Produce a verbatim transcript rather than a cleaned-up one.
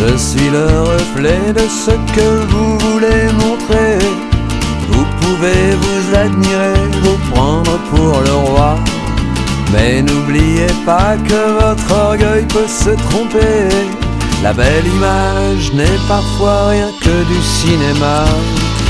Je suis le reflet de ce que vous voulez montrer. Vous pouvez vous admirer, vous prendre pour le roi, mais n'oubliez pas que votre orgueil peut se tromper. La belle image n'est parfois rien que du cinéma.